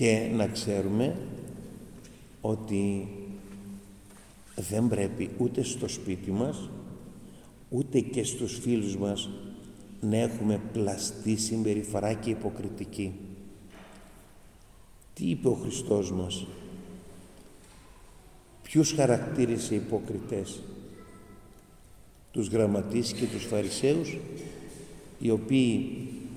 Και να ξέρουμε ότι δεν πρέπει ούτε στο σπίτι μας, ούτε και στους φίλους μας να έχουμε πλαστή συμπεριφορά και υποκριτική. Τι είπε ο Χριστός μας? Ποιους χαρακτήρισε υποκριτές? Τους γραμματείς και τους φαρισαίους, οι οποίοι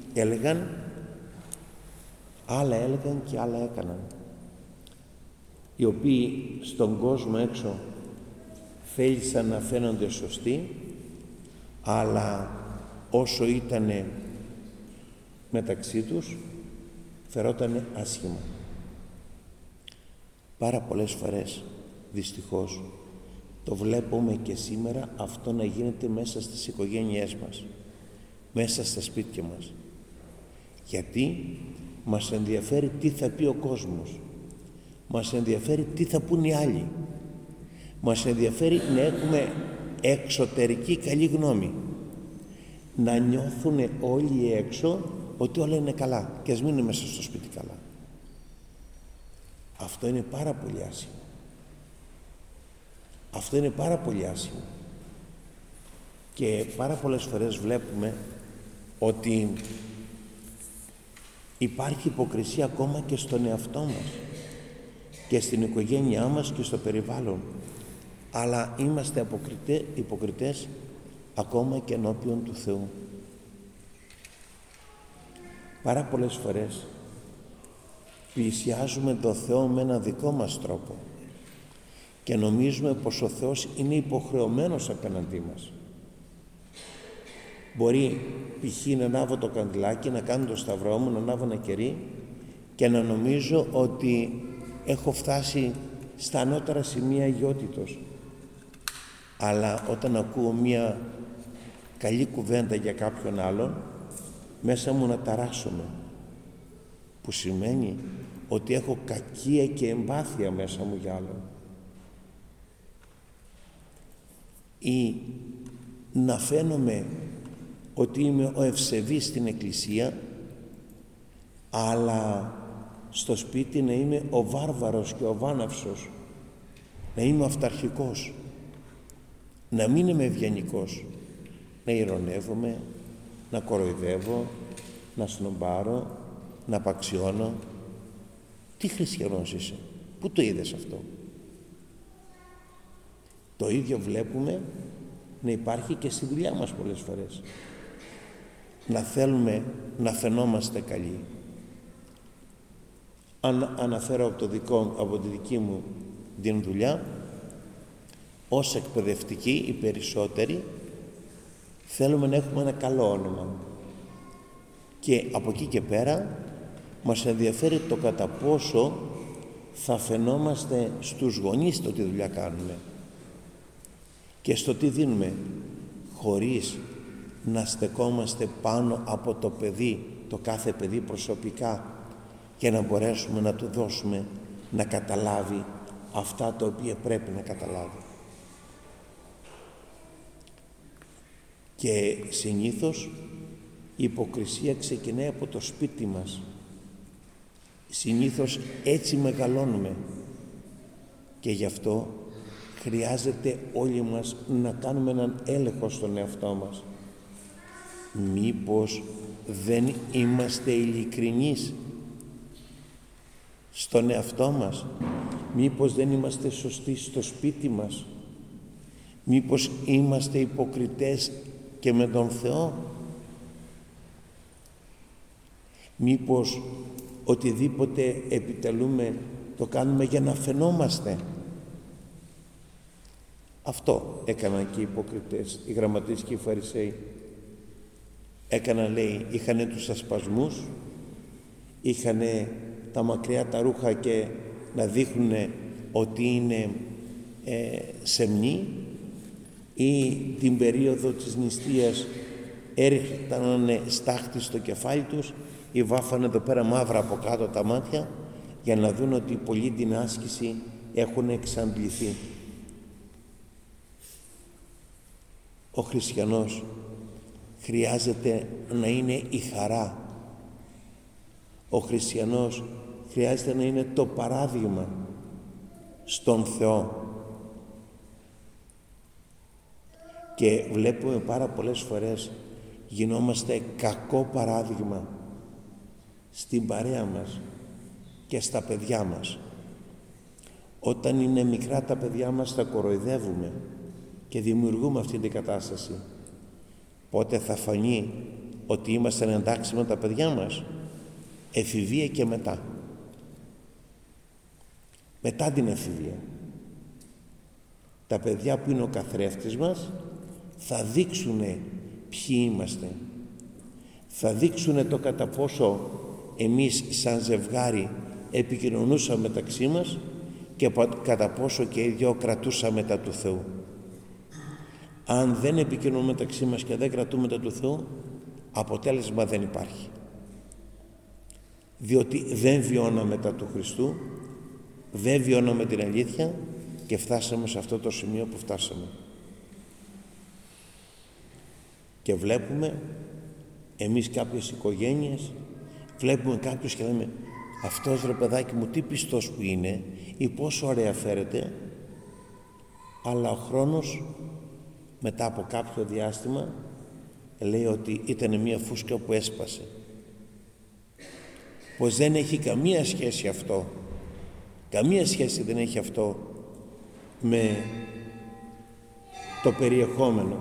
άλλα έλεγαν και άλλα έκαναν, οι οποίοι στον κόσμο έξω θέλησαν να φαίνονται σωστοί, αλλά όσο ήτανε μεταξύ τους φερότανε άσχημα. Πάρα πολλές φορές, δυστυχώς, το βλέπουμε και σήμερα αυτό να γίνεται μέσα στις οικογένειές μας, μέσα στα σπίτια μας. Γιατί μας ενδιαφέρει τι θα πει ο κόσμος, μας ενδιαφέρει τι θα πούν οι άλλοι, μας ενδιαφέρει να έχουμε εξωτερική καλή γνώμη, να νιώθουν όλοι έξω ότι όλα είναι καλά και ας μην είναι μέσα στο σπίτι καλά. Αυτό είναι πάρα πολύ άσχημο. Αυτό είναι πάρα πολύ άσχημο. Και πάρα πολλές φορές βλέπουμε ότι υπάρχει υποκρισία ακόμα και στον εαυτό μας και στην οικογένειά μας και στο περιβάλλον, αλλά είμαστε υποκριτές ακόμα και ενώπιον του Θεού. Πάρα πολλές φορές πλησιάζουμε τον Θεό με ένα δικό μας τρόπο και νομίζουμε πως ο Θεός είναι υποχρεωμένος απέναντί μας. Μπορεί π.χ. να ανάβω το καντιλάκι, να κάνω το σταυρό μου, να ανάβω ένα κερί και να νομίζω ότι έχω φτάσει στα ανώτερα σημεία αγιότητος. Αλλά όταν ακούω μία καλή κουβέντα για κάποιον άλλον, μέσα μου να ταράσσομαι, που σημαίνει ότι έχω κακία και εμπάθεια μέσα μου για άλλον. Ή να φαίνομαι ότι είμαι ο ευσεβής στην εκκλησία, αλλά στο σπίτι να είμαι ο βάρβαρος και ο βάναυσος, να είμαι αυταρχικός, να μην είμαι ευγενικός, να ειρωνεύομαι, να κοροϊδεύω, να σνομπάρω, να απαξιώνω. Τι χριστιανός είσαι? Πού το είδες αυτό? Το ίδιο βλέπουμε να υπάρχει και στη δουλειά μας πολλές φορές. Να θέλουμε να φαινόμαστε καλοί. Αν αναφέρω από τη δική μου την δουλειά, ως εκπαιδευτικοί οι περισσότεροι θέλουμε να έχουμε ένα καλό όνομα. Και από εκεί και πέρα μας ενδιαφέρει το κατά πόσο θα φαινόμαστε στους γονείς το τι δουλειά κάνουμε και στο τι δίνουμε, χωρίς να στεκόμαστε πάνω από το παιδί, το κάθε παιδί προσωπικά, και να μπορέσουμε να του δώσουμε να καταλάβει αυτά τα οποία πρέπει να καταλάβει. Και συνήθως η υποκρισία ξεκινάει από το σπίτι μας. Συνήθως έτσι μεγαλώνουμε και γι' αυτό χρειάζεται όλοι μας να κάνουμε έναν έλεγχο στον εαυτό μας. Μήπως δεν είμαστε ειλικρινείς στον εαυτό μας? Μήπως δεν είμαστε σωστοί στο σπίτι μας? Μήπως είμαστε υποκριτές και με τον Θεό? Μήπως οτιδήποτε επιτελούμε το κάνουμε για να φαινόμαστε? Αυτό έκαναν και οι υποκριτές, οι γραμματείς και οι φαρισαίοι. Έκαναν, λέει, είχανε τους ασπασμούς, είχανε τα μακριά τα ρούχα και να δείχνουν ότι είναι σεμνοί, ή την περίοδο της νηστείας έριχναν στάχτη στο κεφάλι τους ή βάφανε εδώ πέρα μαύρα από κάτω τα μάτια για να δουν ότι πολλοί την άσκηση έχουν εξαντληθεί. Ο χριστιανός χρειάζεται να είναι η χαρά. Ο χριστιανός χρειάζεται να είναι το παράδειγμα στον Θεό. Και βλέπουμε πάρα πολλές φορές γινόμαστε κακό παράδειγμα στην παρέα μας και στα παιδιά μας. Όταν είναι μικρά τα παιδιά μας τα κοροϊδεύουμε και δημιουργούμε αυτή την κατάσταση. Πότε θα φανεί ότι είμαστε εντάξει με τα παιδιά μας? Εφηβεία και μετά. Μετά την εφηβεία. Τα παιδιά που είναι ο καθρέφτης μας θα δείξουνε ποιοι είμαστε. Θα δείξουνε το κατά πόσο εμείς σαν ζευγάρι επικοινωνούσαμε μεταξύ μας και κατά πόσο και οι δυο κρατούσαμε τα του Θεού. Αν δεν επικοινωνούμε μεταξύ μας και δεν κρατούμε τα του Θεού, αποτέλεσμα δεν υπάρχει. Διότι δεν βιώναμε τα του Χριστού, δεν βιώναμε την αλήθεια και φτάσαμε σε αυτό το σημείο που φτάσαμε. Και βλέπουμε εμείς κάποιες οικογένειες, βλέπουμε κάποιους και λέμε αυτός ρε παιδάκι μου τι πιστός που είναι ή πόσο ωραία φέρεται, αλλά ο χρόνος μετά από κάποιο διάστημα λέει ότι ήταν μια φούσκα που έσπασε. Πως δεν έχει καμία σχέση αυτό, καμία σχέση δεν έχει αυτό με το περιεχόμενο.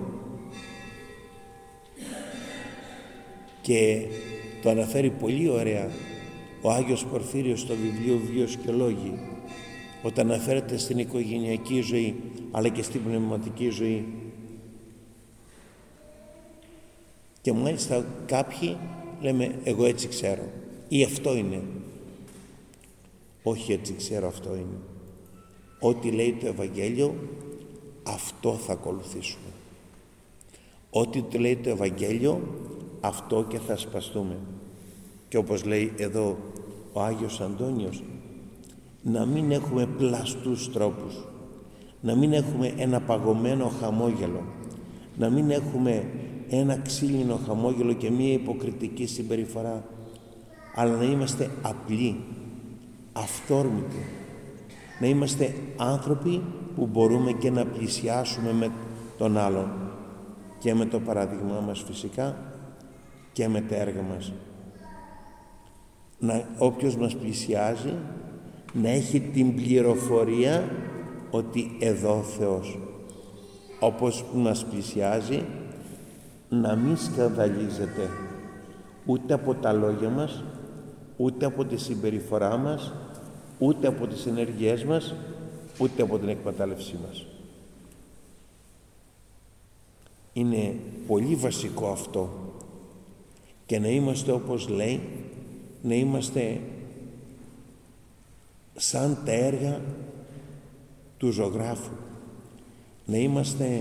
Και το αναφέρει πολύ ωραία ο Άγιος Πορφύριος στο βιβλίο Βίος και Λόγοι, όταν αναφέρεται στην οικογενειακή ζωή αλλά και στην πνευματική ζωή. Και μάλιστα κάποιοι λέμε εγώ έτσι ξέρω ή αυτό είναι. Όχι έτσι ξέρω, αυτό είναι. Ό,τι λέει το Ευαγγέλιο, αυτό θα ακολουθήσουμε. Ό,τι του λέει το Ευαγγέλιο, αυτό και θα σπαστούμε. Και όπως λέει εδώ ο Άγιος Αντώνιος, να μην έχουμε πλαστούς τρόπους, να μην έχουμε ένα παγωμένο χαμόγελο, να μην έχουμε ένα ξύλινο χαμόγελο και μία υποκριτική συμπεριφορά, αλλά να είμαστε απλοί, αυθόρμητοι, να είμαστε άνθρωποι που μπορούμε και να πλησιάσουμε με τον άλλον και με το παράδειγμά μας φυσικά και με τα έργα μας. Όποιος μας πλησιάζει να έχει την πληροφορία ότι εδώ ο Θεός. Όπως μας πλησιάζει να μην σκανδαλίζεται ούτε από τα λόγια μας, ούτε από τη συμπεριφορά μας, ούτε από τις ενέργειές μας, ούτε από την εκμετάλλευσή μας. Είναι πολύ βασικό αυτό, και να είμαστε, όπως λέει, να είμαστε σαν τα έργα του ζωγράφου, να είμαστε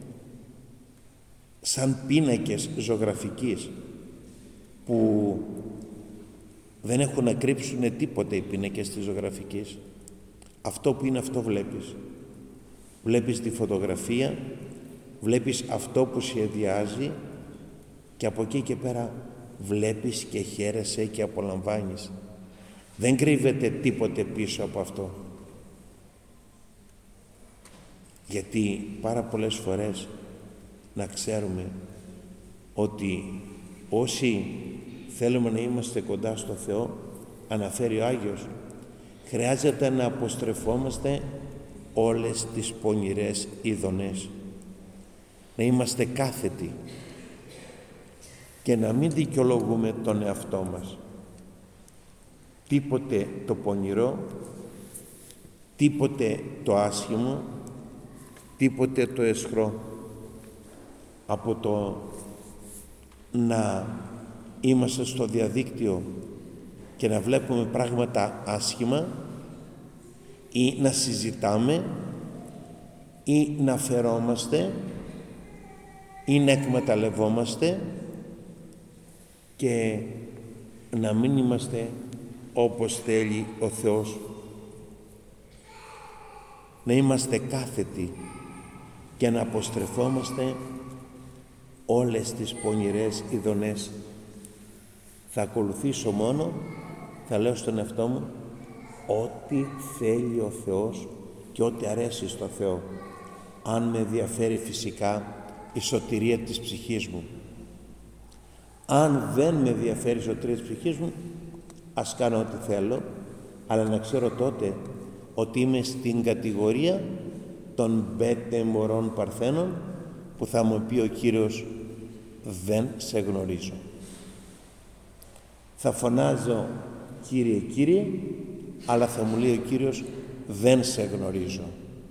σαν πίνακες ζωγραφικής που δεν έχουν να κρύψουν τίποτε οι πίνακες της ζωγραφικής. Αυτό που είναι αυτό βλέπεις. Βλέπεις τη φωτογραφία, βλέπεις αυτό που σχεδιάζει και από εκεί και πέρα βλέπεις και χαίρεσαι και απολαμβάνεις. Δεν κρύβεται τίποτε πίσω από αυτό. Γιατί πάρα πολλές φορές να ξέρουμε ότι όσοι θέλουμε να είμαστε κοντά στο Θεό, αναφέρει ο Άγιος, χρειάζεται να αποστρεφόμαστε όλες τις πονηρές ειδονές, να είμαστε κάθετοι και να μην δικαιολογούμε τον εαυτό μας. Τίποτε το πονηρό, τίποτε το άσχημο, τίποτε το αισχρό. Από το να είμαστε στο διαδίκτυο και να βλέπουμε πράγματα άσχημα ή να συζητάμε ή να φερόμαστε ή να εκμεταλλευόμαστε και να μην είμαστε όπως θέλει ο Θεός. Να είμαστε κάθετοι και να αποστρεφόμαστε όλες τις πονηρές ειδονές. Θα ακολουθήσω μόνο θα λέω στον εαυτό μου ό,τι θέλει ο Θεός και ό,τι αρέσει στο Θεό, αν με ενδιαφέρει φυσικά η σωτηρία της ψυχής μου. Αν δεν με ενδιαφέρει η σωτηρία της ψυχής μου, ας κάνω ό,τι θέλω, αλλά να ξέρω τότε ότι είμαι στην κατηγορία των μπέτε μωρών παρθένων, που θα μου πει ο Κύριος δεν σε γνωρίζω. Θα φωνάζω Κύριε, Κύριε, αλλά θα μου λέει ο Κύριος δεν σε γνωρίζω,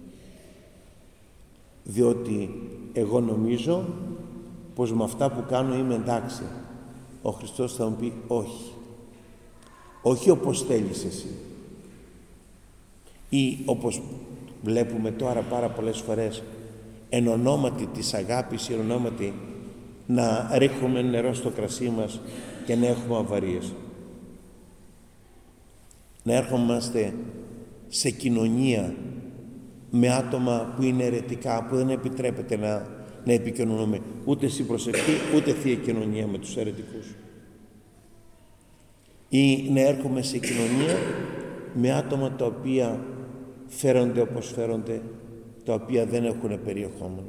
διότι εγώ νομίζω πως με αυτά που κάνω είμαι εντάξει. Ο Χριστός θα μου πει όχι, όχι όπως θέλεις εσύ, ή όπως βλέπουμε τώρα πάρα πολλές φορές, εν ονόματι της αγάπης, εν ονόματι να ρίχνουμε νερό στο κρασί μας και να έχουμε αβαρίες, να έρχομαστε σε κοινωνία με άτομα που είναι αιρετικά, που δεν επιτρέπεται να επικοινωνούμε ούτε στην προσευχή ούτε θεία κοινωνία με τους αιρετικούς, ή να έρχομαι σε κοινωνία με άτομα τα οποία φέρονται όπως φέρονται, τα οποία δεν έχουν περιεχόμενο.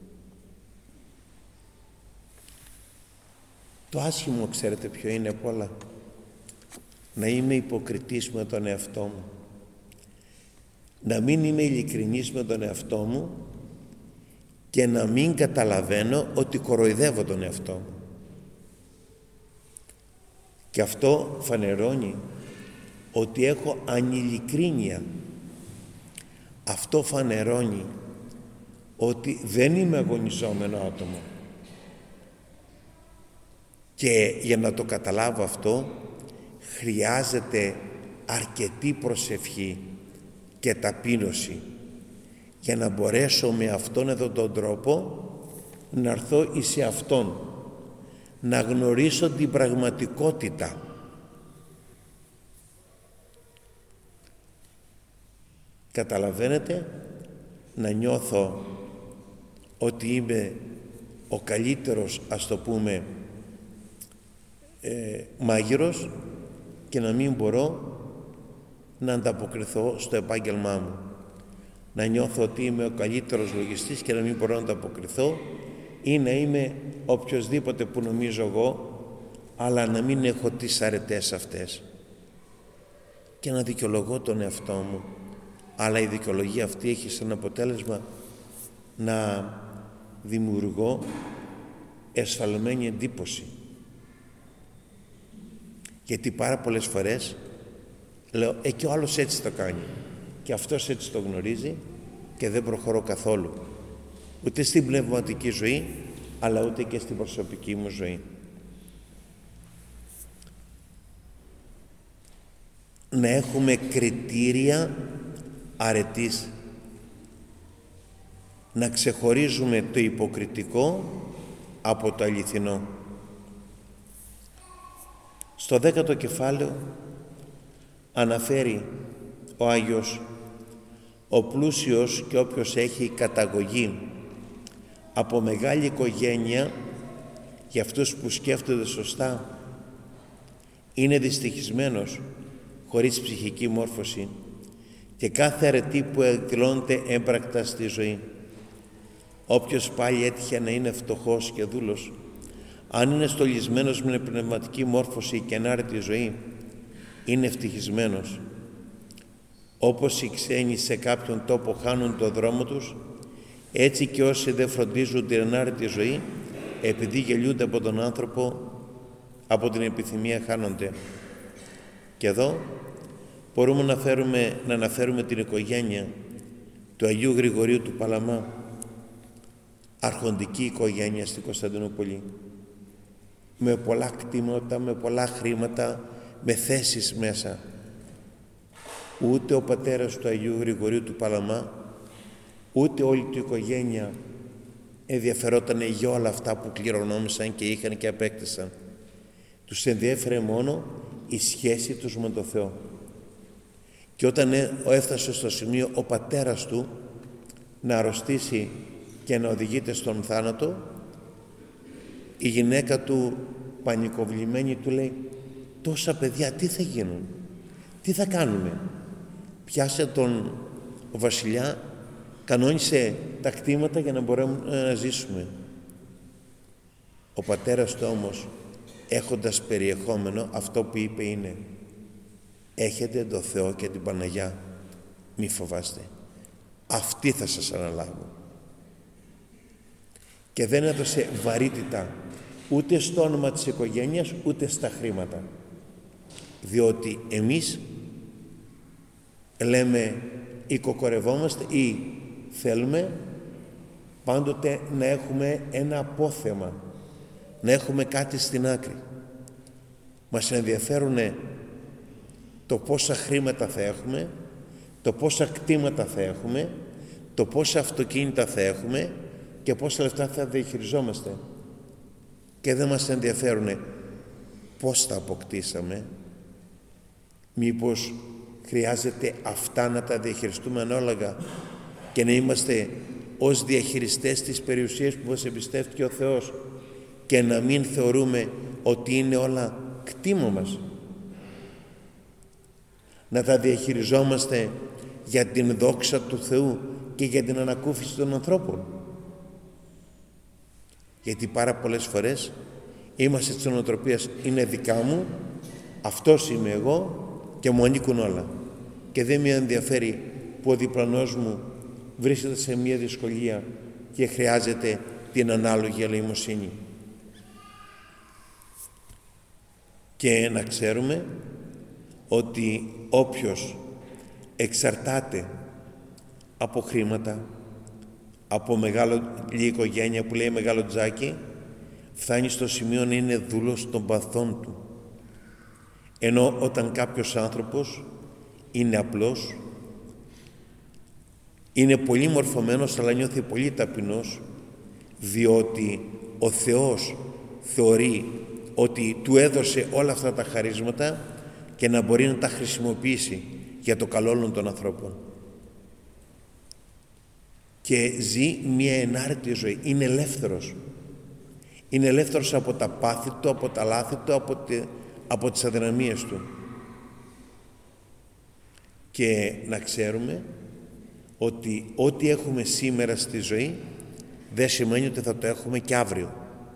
Το άσχημο, ξέρετε ποιο είναι απ' όλα? Να είμαι υποκριτής με τον εαυτό μου, να μην είμαι ειλικρινής με τον εαυτό μου και να μην καταλαβαίνω ότι κοροϊδεύω τον εαυτό μου. Και αυτό φανερώνει ότι έχω ανηλικρίνεια. Αυτό φανερώνει ότι δεν είμαι αγωνιζόμενο άτομο. Και για να το καταλάβω αυτό χρειάζεται αρκετή προσευχή και ταπείνωση για να μπορέσω με αυτόν εδώ τον τρόπο να έρθω εις αυτόν, να γνωρίσω την πραγματικότητα. Καταλαβαίνετε, να νιώθω ότι είμαι ο καλύτερος, ας το πούμε, μάγειρος, και να μην μπορώ να ανταποκριθώ στο επάγγελμά μου. Να νιώθω ότι είμαι ο καλύτερος λογιστής και να μην μπορώ να ανταποκριθώ, ή να είμαι οποιοσδήποτε που νομίζω εγώ, αλλά να μην έχω τις αρετές αυτές και να δικαιολογώ τον εαυτό μου. Αλλά η δικαιολογία αυτή έχει σαν αποτέλεσμα να δημιουργώ εσφαλμένη εντύπωση, γιατί πάρα πολλές φορές λέω και ο άλλος έτσι το κάνει και αυτός έτσι το γνωρίζει και δεν προχωρώ καθόλου, ούτε στην πνευματική ζωή αλλά ούτε και στην προσωπική μου ζωή. Να έχουμε κριτήρια αρετής, να ξεχωρίζουμε το υποκριτικό από το αληθινό. Στο 10ο κεφάλαιο αναφέρει ο Άγιος: ο πλούσιος και όποιος έχει καταγωγή από μεγάλη οικογένεια, για αυτούς που σκέφτονται σωστά, είναι δυστυχισμένος χωρίς ψυχική μόρφωση και κάθε αρετή που εκδηλώνεται έμπρακτα στη ζωή. Όποιος πάλι έτυχε να είναι φτωχός και δούλος, αν είναι στολισμένος με πνευματική μόρφωση και ενάρετη ζωή, είναι ευτυχισμένος. Όπως οι ξένοι σε κάποιον τόπο χάνουν το δρόμο τους, έτσι και όσοι δεν φροντίζουν την ενάρετη ζωή, επειδή γελιούνται από τον άνθρωπο, από την επιθυμία χάνονται. Και εδώ μπορούμε να αναφέρουμε την οικογένεια του Αγίου Γρηγορίου του Παλαμά, αρχοντική οικογένεια στην Κωνσταντινούπολη, με πολλά κτήματα, με πολλά χρήματα, με θέσεις μέσα. Ούτε ο πατέρας του Αγίου Γρηγορίου του Παλαμά, ούτε όλη του οικογένεια ενδιαφερόταν για όλα αυτά που κληρονόμησαν και είχαν και απέκτησαν. Τους ενδιέφερε μόνο η σχέση τους με τον Θεό. Και όταν έφτασε στο σημείο ο πατέρας του να αρρωστήσει και να οδηγείται στον θάνατο, η γυναίκα του πανικοβλημένη του λέει: τόσα παιδιά τι θα γίνουν, τι θα κάνουμε? Πιάσε ο βασιλιά, κανόνισε τα κτήματα για να μπορούμε να ζήσουμε. Ο πατέρας του όμως, έχοντας περιεχόμενο, αυτό που είπε είναι: έχετε το Θεό και την Παναγιά, μη φοβάστε, αυτοί θα σας αναλάβουν. Και δεν έδωσε βαρύτητα ούτε στο όνομα της οικογένειας, ούτε στα χρήματα, διότι εμείς λέμε ή κοκορευόμαστε ή θέλουμε πάντοτε να έχουμε ένα απόθεμα, να έχουμε κάτι στην άκρη. Μας ενδιαφέρουν το πόσα χρήματα θα έχουμε, το πόσα κτήματα θα έχουμε, το πόσα αυτοκίνητα θα έχουμε και πόσα λεφτά θα διαχειριζόμαστε. Και δεν μας ενδιαφέρουν πώς τα αποκτήσαμε. Μήπως χρειάζεται αυτά να τα διαχειριστούμε ανάλογα και να είμαστε ως διαχειριστές της περιουσίας που μας εμπιστεύτηκε ο Θεός και να μην θεωρούμε ότι είναι όλα κτήμα μας. Να τα διαχειριζόμαστε για την δόξα του Θεού και για την ανακούφιση των ανθρώπων. Γιατί πάρα πολλές φορές είμαστε της νοοτροπίας, είναι δικά μου, αυτός είμαι εγώ και μου ανήκουν όλα. Και δεν με ενδιαφέρει που ο διπλανός μου βρίσκεται σε μια δυσκολία και χρειάζεται την ανάλογη ελεημοσύνη. Και να ξέρουμε ότι όποιος εξαρτάται από χρήματα, από μεγάλη οικογένεια που λέει μεγάλο τζάκι, φτάνει στο σημείο να είναι δούλος των παθών του. Ενώ όταν κάποιος άνθρωπος είναι απλός, είναι πολύ μορφωμένος, αλλά νιώθει πολύ ταπεινός, διότι ο Θεός θεωρεί ότι του έδωσε όλα αυτά τα χαρίσματα και να μπορεί να τα χρησιμοποιήσει για το καλό όλων των ανθρώπων. Και ζει μια ενάρετη ζωή. Είναι ελεύθερος. Είναι ελεύθερος από τα πάθη του, από τα λάθη του, από τις αδυναμίες του. Και να ξέρουμε ότι ό,τι έχουμε σήμερα στη ζωή δεν σημαίνει ότι θα το έχουμε και αύριο.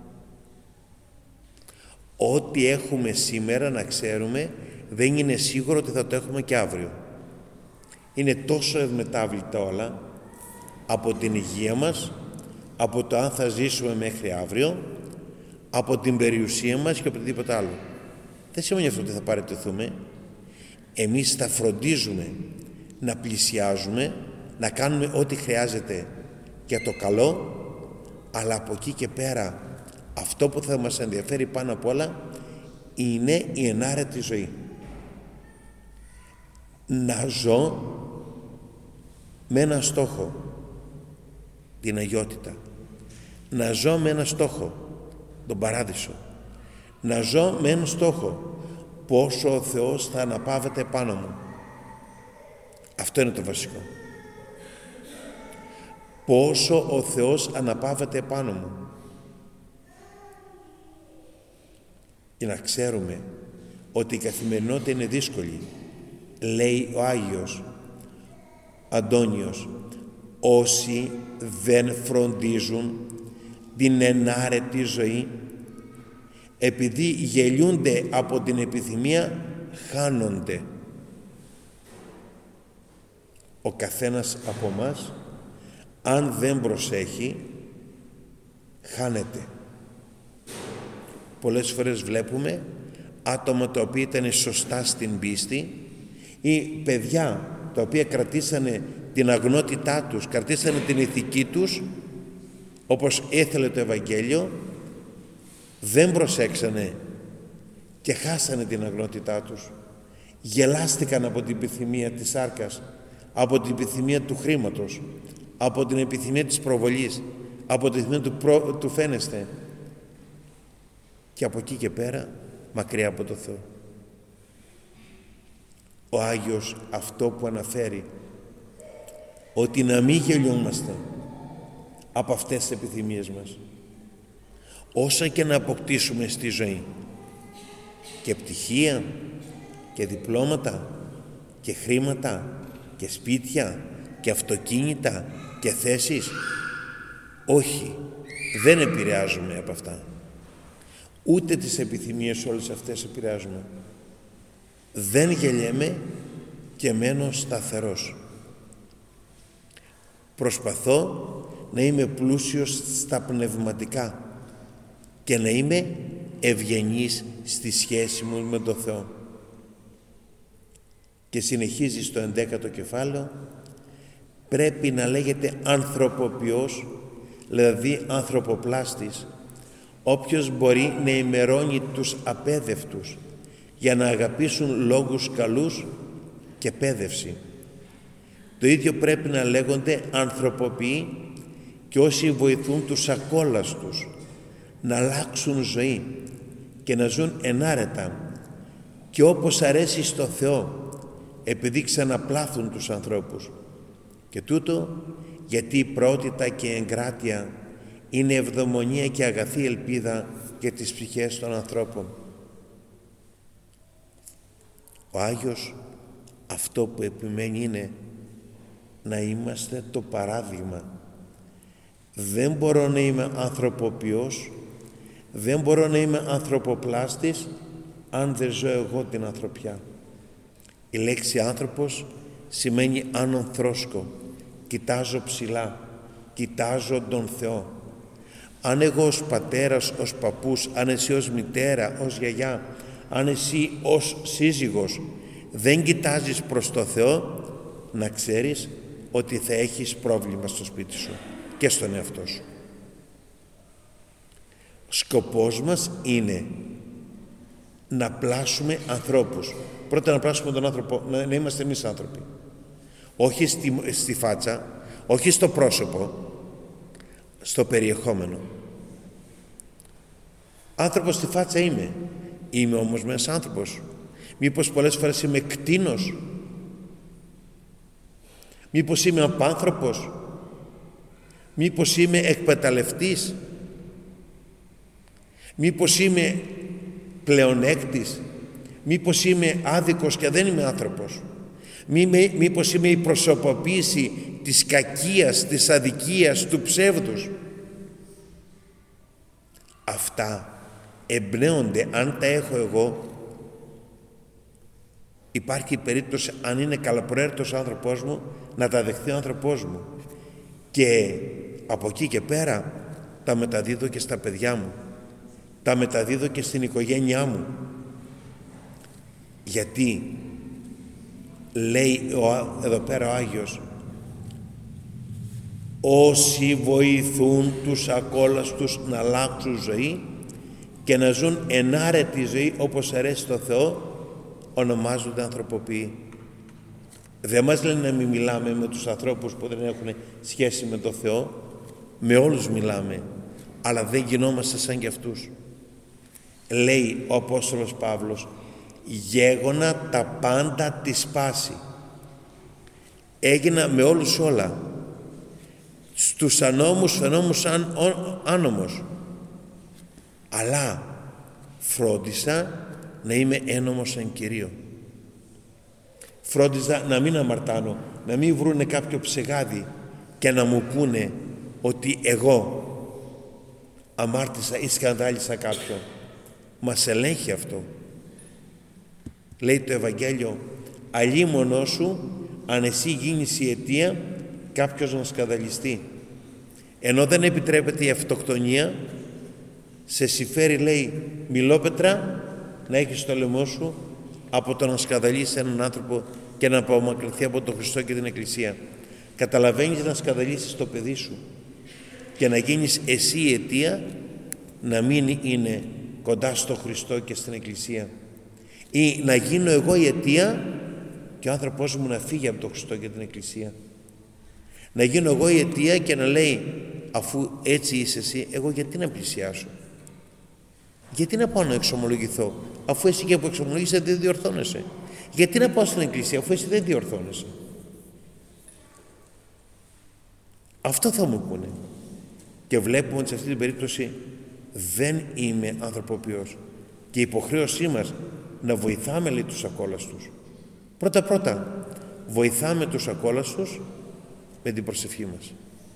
Ό,τι έχουμε σήμερα, να ξέρουμε, δεν είναι σίγουρο ότι θα το έχουμε και αύριο. Είναι τόσο ευμετάβλητα όλα, από την υγεία μας, από το αν θα ζήσουμε μέχρι αύριο, από την περιουσία μας και από οτιδήποτε άλλο. Δεν σημαίνει αυτό ότι θα παραιτηθούμε. Εμείς θα φροντίζουμε να πλησιάζουμε, να κάνουμε ό,τι χρειάζεται για το καλό, αλλά από εκεί και πέρα αυτό που θα μας ενδιαφέρει πάνω απ' όλα είναι η ενάρετη ζωή. Να ζω με ένα στόχο, την αγιότητα. Να ζω με ένα στόχο, τον παράδεισο. Να ζω με ένα στόχο, πόσο ο Θεός θα αναπαύεται πάνω μου. Αυτό είναι το βασικό. Πόσο ο Θεός αναπαύεται πάνω μου. Και να ξέρουμε ότι η καθημερινότητα είναι δύσκολη. Λέει ο Άγιος Αντώνιος, όσοι δεν φροντίζουν την ενάρετη ζωή, επειδή γελιούνται από την επιθυμία, χάνονται. Ο καθένας από μας, αν δεν προσέχει, χάνεται. Πολλές φορές βλέπουμε άτομα τα οποία ήταν σωστά στην πίστη ή παιδιά τα οποία κρατήσανε την αγνότητά τους, κρατήσανε την ηθική τους όπως ήθελε το Ευαγγέλιο, δεν προσέξανε και χάσανε την αγνότητά τους. Γελάστηκαν από την επιθυμία της σάρκας, από την επιθυμία του χρήματος, από την επιθυμία της προβολής, από την επιθυμία του φαίνεστε, και από εκεί και πέρα μακριά από το Θεό. Ο Άγιος αυτό που αναφέρει, ότι να μην γελιόμαστε από αυτές τις επιθυμίες μας, όσα και να αποκτήσουμε στη ζωή, και πτυχία και διπλώματα και χρήματα και σπίτια και αυτοκίνητα και θέσεις? Όχι, δεν επηρεάζουμε από αυτά. Ούτε τις επιθυμίες όλες αυτές επηρεάζουμε. Δεν γελιέμαι και μένω σταθερός. Προσπαθώ να είμαι πλούσιος στα πνευματικά και να είμαι ευγενής στη σχέση μου με τον Θεό. Και συνεχίζει στο 11ο κεφάλαιο, πρέπει να λέγεται ανθρωποποιός, δηλαδή ανθρωποπλάστης, όποιος μπορεί να ημερώνει τους απέδευτους για να αγαπήσουν λόγους καλούς και πέδευση. Το ίδιο πρέπει να λέγονται ανθρωποποιοί και όσοι βοηθούν τους ακόλαστους να αλλάξουν ζωή και να ζουν ενάρετα και όπως αρέσει στο Θεό, επειδή ξαναπλάθουν τους ανθρώπους. Και τούτο γιατί η πραότητα και η εγκράτεια είναι ευδαιμονία και αγαθή ελπίδα για τις ψυχές των ανθρώπων. Ο Άγιος αυτό που επιμένει είναι να είμαστε το παράδειγμα. Δεν μπορώ να είμαι ανθρωποποιός, δεν μπορώ να είμαι ανθρωποπλάστης αν δεν ζω εγώ την ανθρωπιά. Η λέξη άνθρωπος σημαίνει άνον θρόσκο. Κοιτάζω ψηλά, κοιτάζω τον Θεό. Αν εγώ ως πατέρας, ως παππούς, αν εσύ ως μητέρα, ως γιαγιά, αν εσύ ως σύζυγος δεν κοιτάζεις προς το Θεό, να ξέρεις ότι θα έχεις πρόβλημα στο σπίτι σου και στον εαυτό σου. Σκοπός μας είναι να πλάσουμε ανθρώπους. Πρώτα να πλάσουμε τον άνθρωπο, να είμαστε εμείς άνθρωποι. Όχι στη φάτσα, όχι στο πρόσωπο, στο περιεχόμενο. Άνθρωπος στη φάτσα είμαι. Είμαι όμως μέσα άνθρωπος? Μήπως πολλές φορές είμαι κτήνος? Μήπως είμαι απάνθρωπος? Μήπως είμαι εκμεταλλευτής? Μήπως είμαι πλεονέκτης? Μήπως είμαι άδικος και δεν είμαι άνθρωπος? Μήπως είμαι η προσωποποίηση της κακίας, της αδικίας, του ψεύδους? Αυτά εμπνέονται, αν τα έχω εγώ, υπάρχει περίπτωση, αν είναι καλοπροαίρετος ο άνθρωπός μου, να τα δεχθεί ο άνθρωπός μου, και από εκεί και πέρα τα μεταδίδω και στα παιδιά μου, τα μεταδίδω και στην οικογένειά μου. Γιατί λέει εδώ πέρα ο Άγιος, όσοι βοηθούν τους ακόλαστους να αλλάξουν ζωή και να ζουν ενάρετη ζωή όπως αρέσει στο Θεό, ονομάζονται ανθρωποποιοί. Δεν μας λένε να μην μιλάμε με τους ανθρώπους που δεν έχουν σχέση με το Θεό. Με όλους μιλάμε, αλλά δεν γινόμαστε σαν κι αυτούς. Λέει ο Απόστολος Παύλος, γέγονα τα πάντα τη σπάση. Έγινα με όλους όλα. Στους ανώμους φαινόμουν σαν άνομος. Αλλά φρόντισα να είμαι ένομος εν Κυρίω. Φρόντιζα να μην αμαρτάνω, να μην βρούνε κάποιο ψεγάδι και να μου πούνε ότι εγώ αμάρτησα ή σκανδάλισα κάποιον. Μας ελέγχει αυτό. Λέει το Ευαγγέλιο, αλίμονό σου αν εσύ γίνεις η αιτία κάποιος να σκανδαλιστεί. Ενώ δεν επιτρέπεται η αυτοκτονία, σε συμφέρει, λέει, μιλόπετρα, να έχεις στο λαιμό σου από το να σκανδαλίσεις έναν άνθρωπο και να απομακρυνθεί από τον Χριστό και την Εκκλησία. Καταλαβαίνεις να σκανδαλίσεις το παιδί σου και να γίνεις εσύ η αιτία να μην είναι κοντά στο Χριστό και στην Εκκλησία, ή να γίνω εγώ η αιτία και ο άνθρωπός μου να φύγει από τον Χριστό και την Εκκλησία. Να γίνω εγώ η αιτία και να λέει, αφού έτσι είσαι εσύ, εγώ γιατί να πλησιάσω? Γιατί να πάω να εξομολογηθώ, αφού εσύ και που εξομολογείσαι δεν διορθώνεσαι? Γιατί να πάω στην Εκκλησία, αφού εσύ δεν διορθώνεσαι? Αυτό θα μου πούνε. Και βλέπουμε ότι σε αυτή την περίπτωση δεν είμαι ανθρωποποιός. και η υποχρέωσή μας να βοηθάμε, λέει, τους ακόλαστους. Πρώτα βοηθάμε τους ακόλαστους με την προσευχή μας.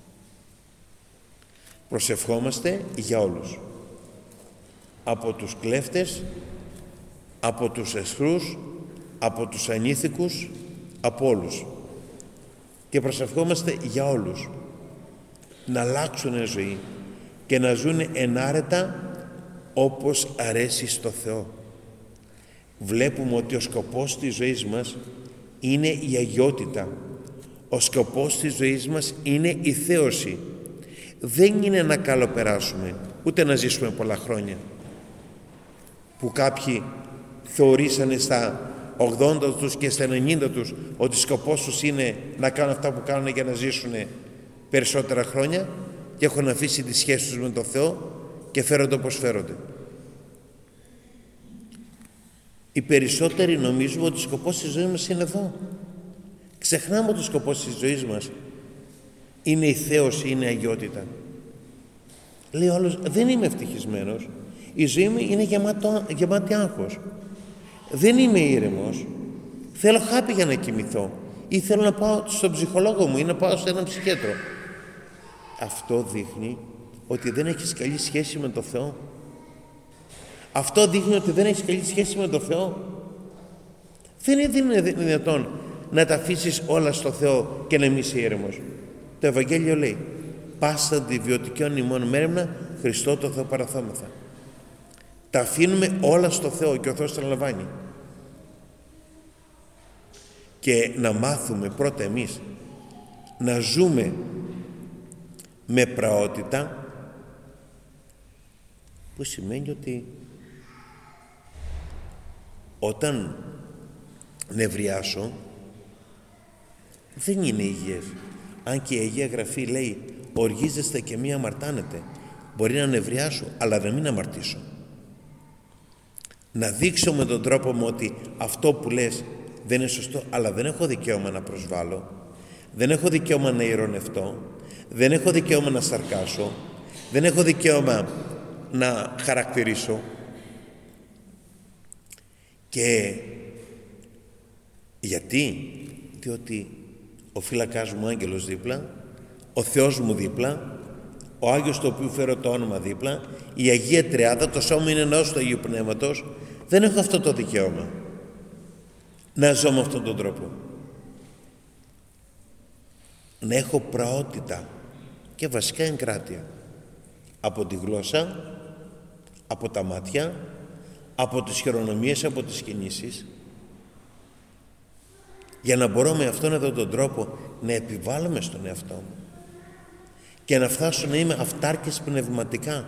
Προσευχόμαστε για όλους, από τους κλέφτες, από τους εχθρούς, από τους ανήθικους, από όλους, και προσευχόμαστε για όλους να αλλάξουν ζωή και να ζουν ενάρετα όπως αρέσει στο Θεό. Βλέπουμε ότι ο σκοπός της ζωής μας είναι η αγιότητα. Ο σκοπός της ζωής μας είναι η θέωση. Δεν είναι να καλοπεράσουμε, ούτε να ζήσουμε πολλά χρόνια, που κάποιοι θεωρήσανε στα 80 τους και στα 90 τους ότι σκοπός τους είναι να κάνουν αυτά που κάνουν για να ζήσουν περισσότερα χρόνια, και έχουν αφήσει τις σχέσεις τους με τον Θεό και φέρονται όπως φέρονται. Οι περισσότεροι νομίζουμε ότι ο σκοπός της ζωής μας είναι εδώ. Ξεχνάμε ότι ο σκοπός της ζωής μας είναι η θέωση, είναι η αγιότητα. Λέει ο άλλος, δεν είμαι ευτυχισμένος, η ζωή μου είναι γεμάτη άγχος, δεν είμαι ήρεμος, θέλω χάπι για να κοιμηθώ, ή θέλω να πάω στον ψυχολόγο μου ή να πάω σε έναν ψυχίατρο. Αυτό δείχνει ότι δεν έχεις καλή σχέση με τον Θεό. Αυτό δείχνει ότι δεν έχεις καλή σχέση με τον Θεό. Δεν είναι δυνατόν να τα αφήσεις όλα στο Θεό και να μην είσαι ήρεμος. Το Ευαγγέλιο λέει, πάστα αντιβιωτικιών ημών μέρημνα Χριστό το Θεό παραθόμεθα. Τα αφήνουμε όλα στο Θεό και ο Θεός τα λαμβάνει. Και να μάθουμε πρώτα εμείς να ζούμε με πραότητα, που σημαίνει ότι όταν νευριάσω δεν είναι υγιές. Αν και η Αγία Γραφή λέει οργίζεστε και μη αμαρτάνετε, μπορεί να νευριάσω αλλά να μην αμαρτήσω. Να δείξω με τον τρόπο μου ότι αυτό που λες δεν είναι σωστό, αλλά δεν έχω δικαίωμα να προσβάλλω, δεν έχω δικαίωμα να ειρωνευτώ, δεν έχω δικαίωμα να σαρκάσω, δεν έχω δικαίωμα να χαρακτηρίσω. Και γιατί? Διότι ο φύλακάς μου άγγελος δίπλα, ο Θεός μου δίπλα, ο Άγιος το οποίο φέρω το όνομα δίπλα, η Αγία Τριάδα, το σώμα είναι ναός του Αγίου Πνεύματος. Δεν έχω αυτό το δικαίωμα να ζω με αυτόν τον τρόπο. Να έχω πραότητα και βασικά εγκράτεια από τη γλώσσα, από τα μάτια, από τις χειρονομίες, από τις κινήσεις, για να μπορώ με αυτόν εδώ τον τρόπο να επιβάλλομαι στον εαυτό μου και να φτάσω να είμαι αυτάρκης πνευματικά.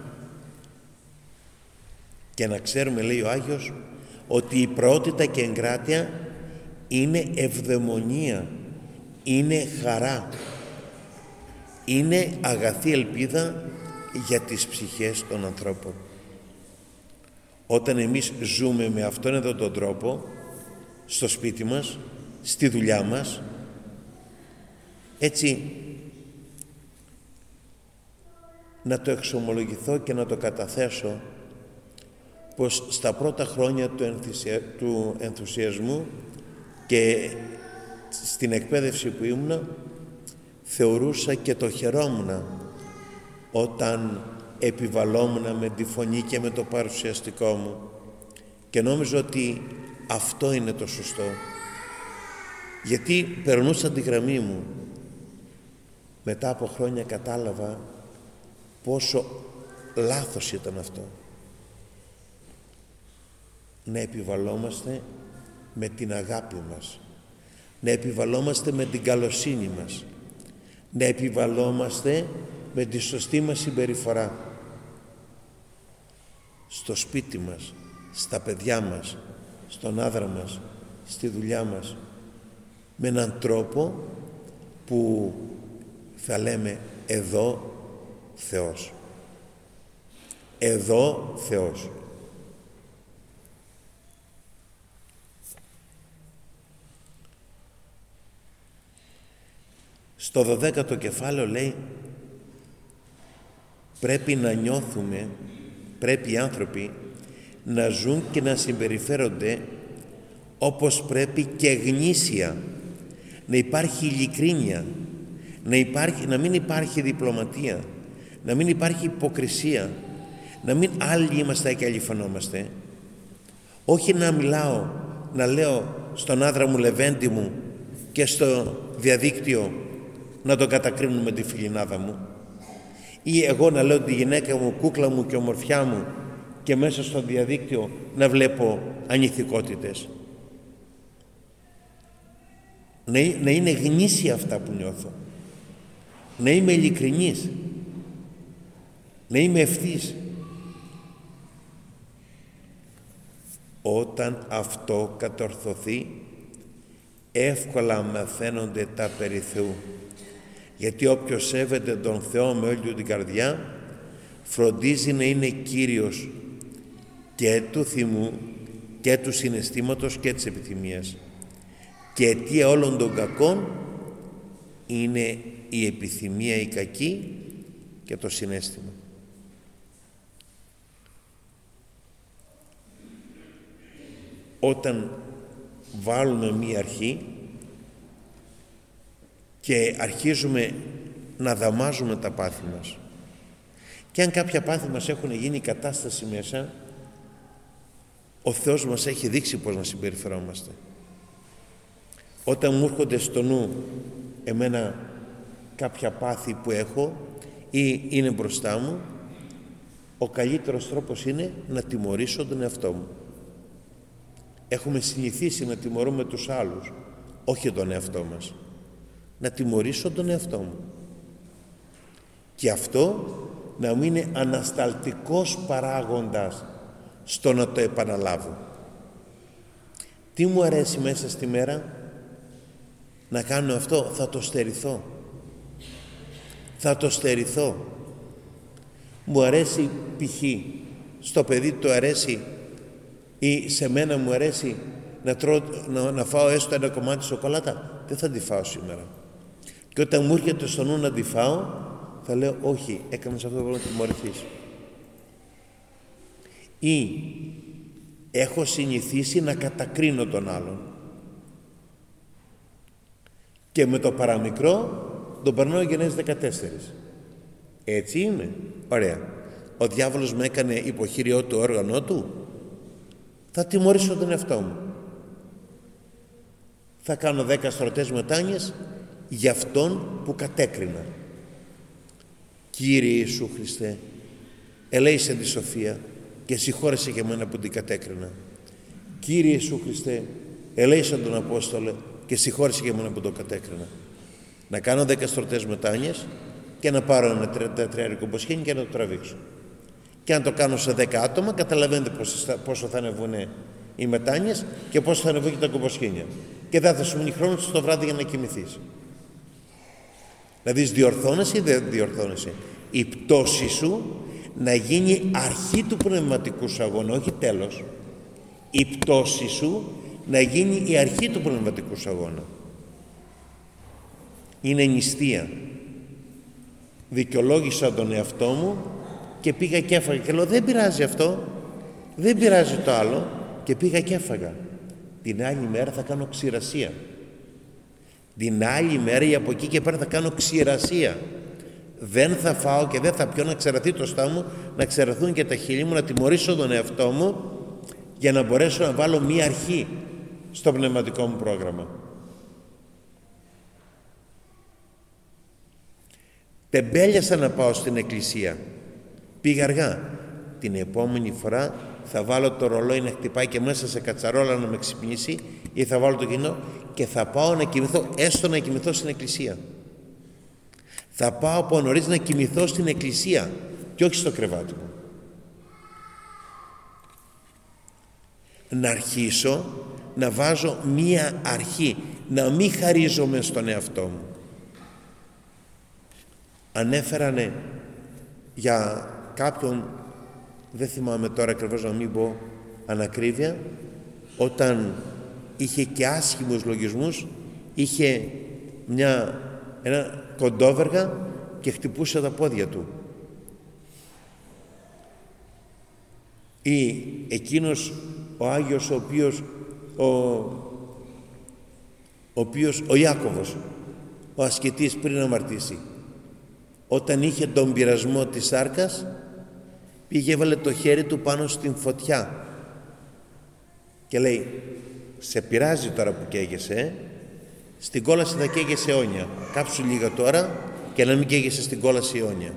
Και να ξέρουμε, λέει ο Άγιος, ότι η πραότητα και εγκράτεια είναι ευδαιμονία, είναι χαρά, είναι αγαθή ελπίδα για τις ψυχές των ανθρώπων. Όταν εμείς ζούμε με αυτόν εδώ τον τρόπο, στο σπίτι μας, στη δουλειά μας, έτσι, να το εξομολογηθώ και να το καταθέσω, πως στα πρώτα χρόνια του ενθουσιασμού και στην εκπαίδευση που ήμουνα, θεωρούσα και το χαιρόμουν όταν επιβαλόμουν με τη φωνή και με το παρουσιαστικό μου, και νόμιζα ότι αυτό είναι το σωστό, γιατί περνούσα τη γραμμή μου. Μετά από χρόνια κατάλαβα πόσο λάθος ήταν αυτό. Να επιβαλόμαστε με την αγάπη μας, να επιβαλόμαστε με την καλοσύνη μας, να επιβαλόμαστε με τη σωστή μας συμπεριφορά στο σπίτι μας, στα παιδιά μας, στον άντρα μας, στη δουλειά μας, με έναν τρόπο που θα λέμε εδώ Θεός, εδώ Θεός. Στο 12ο κεφάλαιο λέει, πρέπει να νιώθουμε, πρέπει οι άνθρωποι να ζουν και να συμπεριφέρονται όπως πρέπει και γνήσια, να υπάρχει ειλικρίνεια, να μην υπάρχει διπλωματία, να μην υπάρχει υποκρισία, να μην άλλοι είμαστε και άλλοι φανόμαστε. Όχι να μιλάω, να λέω στον άντρα μου Λεβέντη μου και στο διαδίκτυο να τον κατακρίνουν με τη φιλινάδα μου, ή εγώ να λέω τη γυναίκα μου κούκλα μου και ομορφιά μου και μέσα στο διαδίκτυο να βλέπω ανηθικότητες. Να είναι γνήσια αυτά που νιώθω, να είμαι ειλικρινής, να είμαι ευθύς. Όταν αυτό κατορθωθεί, εύκολα μαθαίνονται τα περί Θεού, γιατί όποιος σέβεται τον Θεό με όλη του την καρδιά φροντίζει να είναι Κύριος και του θυμού και του συναισθήματος και της επιθυμίας, και αιτία όλων των κακών είναι η επιθυμία η κακή και το συναίσθημα. Όταν βάλουμε μία αρχή και αρχίζουμε να δαμάζουμε τα πάθη μας, και αν κάποια πάθη μας έχουν γίνει κατάσταση μέσα, ο Θεός μας έχει δείξει πώς να συμπεριφερόμαστε. Όταν μου έρχονται στο νου εμένα κάποια πάθη που έχω ή είναι μπροστά μου, ο καλύτερος τρόπος είναι να τιμωρήσω τον εαυτό μου. Έχουμε συνηθίσει να τιμωρούμε τους άλλους, όχι τον εαυτό μας. Να τιμωρήσω τον εαυτό μου. Και αυτό να μην είναι ανασταλτικός παράγοντας στο να το επαναλάβω. Τι μου αρέσει μέσα στη μέρα? Να κάνω αυτό, θα το στερηθώ. Θα το στερηθώ. Μου αρέσει π.χ. στο παιδί του αρέσει ή σε μένα μου αρέσει να φάω έστω ένα κομμάτι σοκολάτα, δεν θα τη φάω σήμερα. Και όταν μου έρχεται στο νου να τη φάω, θα λέω όχι, έκανες αυτό, πρέπει να τιμωρηθείς. Ή έχω συνηθίσει να κατακρίνω τον άλλον και με το παραμικρό τον περνάω γενναίες 14. Έτσι είμαι. Ωραία. Ο διάβολος με έκανε υποχείριό του όργανο του, θα τιμωρήσω τον εαυτό μου. Θα κάνω 10 στρωτές μετάνοιες για αυτόν που κατέκρινα. Κύριε Ιησού Χριστέ, ελέησε τη σοφία και συγχώρεσε και εμένα που την κατέκρινα. Κύριε Ιησού Χριστέ, ελέησε τον Απόστολο και συγχώρεσε και εμένα που τον κατέκρινα. Να κάνω 10 στρωτές μετάνοιες και να πάρω ένα τετριάρικο μποσχήνι και να το τραβήξω. Και αν το κάνω σε 10 άτομα, καταλαβαίνετε πόσο θα ανεβούν οι μετάνοιες και πόσο θα ανεβούν και τα κομποσχήνια. Και δεν θα σου μείνει χρόνος το βράδυ για να κοιμηθείς. Δηλαδή διορθώνεσαι ή δεν διορθώνεσαι? Η πτώση σου να γίνει αρχή του πνευματικού σου αγώνα, όχι τέλος. Η πτώση σου να γίνει η αρχή του πνευματικού σου αγώνα. Είναι νηστεία. Δικαιολόγησα τον εαυτό μου και πήγα και έφαγα. Και λέω δεν πειράζει αυτό, δεν πειράζει το άλλο, και πήγα και έφαγα. Την άλλη μέρα θα κάνω ξηρασία. Την άλλη μέρα ή από εκεί και πέρα θα κάνω ξηρασία. Δεν θα φάω και δεν θα πιω, να ξεραθεί το στόμα μου, να ξεραθούν και τα χείλη μου, να τιμωρήσω τον εαυτό μου για να μπορέσω να βάλω μία αρχή στο πνευματικό μου πρόγραμμα. Τεμπέλιασα να πάω στην εκκλησία. Πήγα αργά. Την επόμενη φορά θα βάλω το ρολόι να χτυπάει και μέσα σε κατσαρόλα να με ξυπνήσει, ή θα βάλω το κινητό και θα πάω να κοιμηθώ, έστω να κοιμηθώ στην εκκλησία. Θα πάω από νωρίς να κοιμηθώ στην εκκλησία και όχι στο κρεβάτι μου. Να αρχίσω να βάζω μία αρχή, να μην χαρίζομαι στον εαυτό μου. Ανέφερανε για κάποιον, δεν θυμάμαι τώρα ακριβώς να μην πω ανακρίβεια, όταν είχε και άσχημους λογισμούς, είχε ένα κοντόβεργα και χτυπούσε τα πόδια του. ή εκείνος ο Άγιος ο Ιάκωβος, ο ασκητής, πριν αμαρτήσει, όταν είχε τον πειρασμό της σάρκας, πήγε, έβαλε το χέρι του πάνω στην φωτιά και λέει, σε πειράζει τώρα που καίγεσαι, στην κόλαση θα καίγεσαι αιώνια, κάψου λίγα τώρα και να μην καίγεσαι στην κόλαση αιώνια.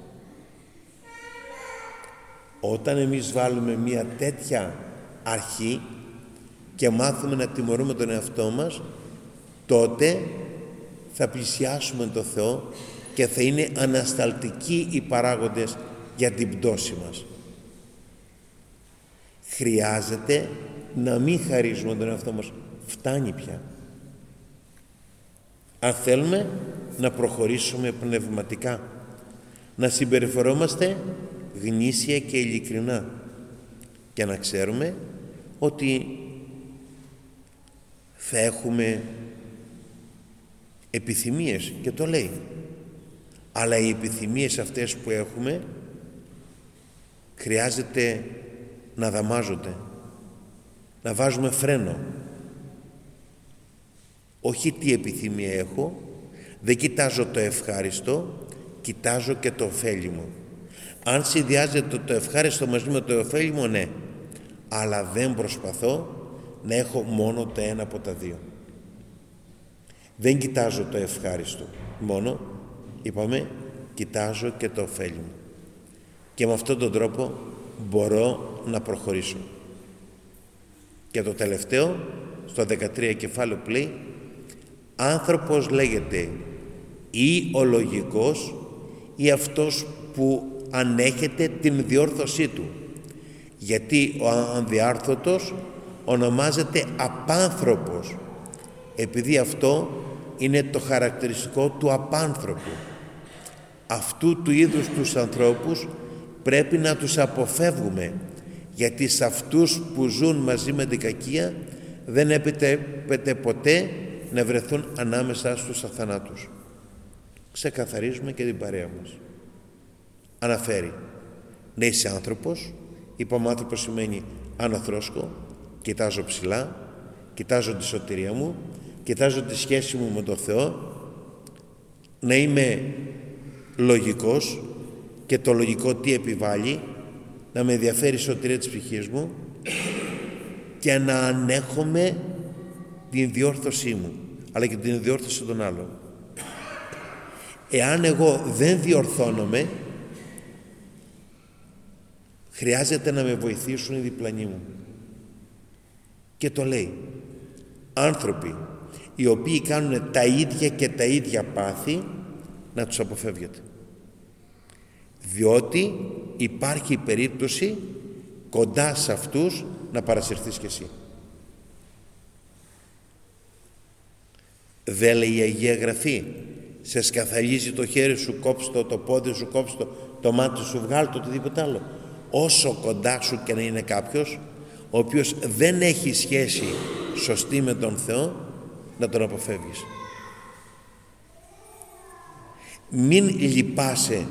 Όταν εμείς βάλουμε μια τέτοια αρχή και μάθουμε να τιμωρούμε τον εαυτό μας, τότε θα πλησιάσουμε τον Θεό και θα είναι ανασταλτικοί οι παράγοντες για την πτώση μας. Χρειάζεται να μην χαρίζουμε τον εαυτό μας. Φτάνει πια. Αν θέλουμε να προχωρήσουμε πνευματικά, να συμπεριφερόμαστε γνήσια και ειλικρινά και να ξέρουμε ότι θα έχουμε επιθυμίες, και το λέει, αλλά οι επιθυμίες αυτές που έχουμε χρειάζεται να δαμάζονται, να βάζουμε φρένο. Όχι τι επιθυμία έχω, δεν κοιτάζω το ευχάριστο, κοιτάζω και το ωφέλιμο. Αν συνδυάζεται το ευχάριστο μαζί με το ωφέλιμο, ναι, αλλά δεν προσπαθώ να έχω μόνο το ένα από τα δύο. Δεν κοιτάζω το ευχάριστο μόνο, είπαμε, κοιτάζω και το ωφέλιμο, και με αυτόν τον τρόπο μπορώ να προχωρήσω. Και το τελευταίο, στο 13 κεφάλαιο που λέει, άνθρωπος λέγεται ή ο λογικός ή αυτός που ανέχεται την διόρθωσή του, γιατί ο ανδιάρθωτος ονομάζεται απάνθρωπος, επειδή αυτό είναι το χαρακτηριστικό του απάνθρωπου. Αυτού του είδους τους ανθρώπους πρέπει να τους αποφεύγουμε, γιατί σε αυτούς που ζουν μαζί με την κακία δεν επιτρέπεται ποτέ να βρεθούν ανάμεσα στους αθανάτους. Ξεκαθαρίζουμε και την παρέα μας. Αναφέρει, να είσαι άνθρωπος. Είπαμε, άνθρωπος σημαίνει αναθρόσκο, κοιτάζω ψηλά, κοιτάζω τη σωτηρία μου, κοιτάζω τη σχέση μου με τον Θεό, να είμαι λογικός, και το λογικό τι επιβάλλει, να με ενδιαφέρει η σωτηρία της ψυχής μου και να ανέχομαι την διόρθωσή μου, αλλά και την διόρθωση των άλλων. Εάν εγώ δεν διορθώνομαι, χρειάζεται να με βοηθήσουν οι διπλανοί μου. Και το λέει, άνθρωποι οι οποίοι κάνουν τα ίδια και τα ίδια πάθη, να τους αποφεύγετε, διότι υπάρχει περίπτωση κοντά σε αυτούς να παρασυρθείς κι εσύ. Δεν λέει η Αγία Γραφή, σε σκαθαλίζει το χέρι σου, κόψτε το πόδι σου, κόψτε το μάτι σου, βγάλ' το, οτιδήποτε άλλο. Όσο κοντά σου και να είναι κάποιος ο οποίος δεν έχει σχέση σωστή με τον Θεό, να τον αποφεύγεις. Μην λυπάσαι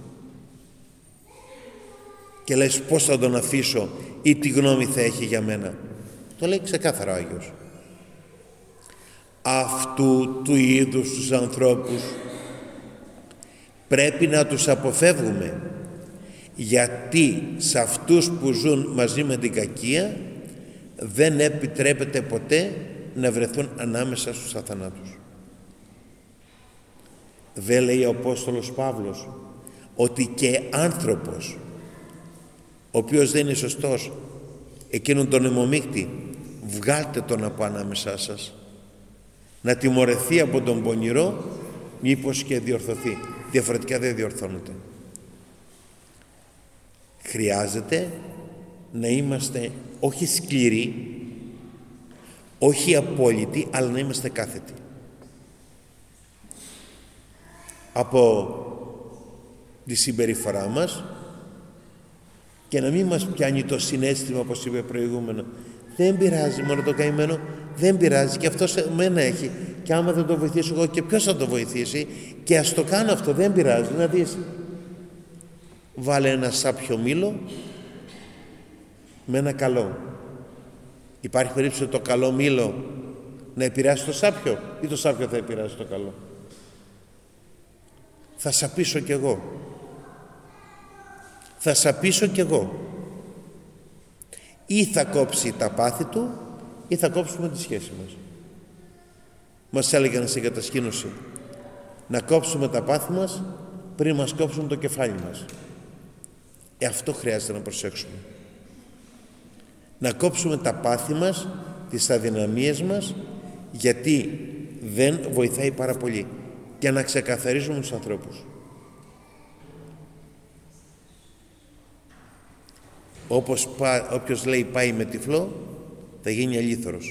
και λες πώς θα τον αφήσω ή τι γνώμη θα έχει για μένα. Το λέει ξεκάθαρα ο Άγιος. Αυτού του είδους τους ανθρώπους πρέπει να τους αποφεύγουμε, γιατί σε αυτούς που ζουν μαζί με την κακία δεν επιτρέπεται ποτέ να βρεθούν ανάμεσα στους αθανάτους. Δεν λέει ο Απόστολος Παύλος ότι και άνθρωπος ο οποίος δεν είναι σωστός, εκείνον τον αιμομίκτη, βγάλτε τον από ανάμεσά σας, να τιμωρηθεί από τον πονηρό, μήπως και διορθωθεί. Διαφορετικά δεν διορθώνεται. Χρειάζεται να είμαστε όχι σκληροί, όχι απόλυτοι, αλλά να είμαστε κάθετοι. Από τη συμπεριφορά μας, και να μην μας πιάνει το συναίσθημα, όπως είπε προηγούμενο, δεν πειράζει μόνο το καημένο, δεν πειράζει, και αυτό σε μένα έχει, και άμα δεν το βοηθήσω εγώ, και ποιος θα το βοηθήσει, και ας το κάνω αυτό, δεν πειράζει. Να δεις, βάλε ένα σάπιο μήλο με ένα καλό. Υπάρχει περίπτωση το καλό μήλο να επηρεάσει το σάπιο ή το σάπιο θα επηρεάσει το καλό? Θα σαπίσω κι εγώ. Θα σαπίσω κι εγώ. Ή θα κόψει τα πάθη του ή θα κόψουμε τη σχέση μας. Μας έλεγαν στην κατασκήνωση να κόψουμε τα πάθη μας πριν μας κόψουν το κεφάλι μας. Αυτό χρειάζεται να προσέξουμε. Να κόψουμε τα πάθη μας, τις αδυναμίες μας, γιατί δεν βοηθάει πάρα πολύ. Και να ξεκαθαρίζουμε τους ανθρώπους. Όπως όποιος λέει πάει με τυφλό, θα γίνει αλήθωρος.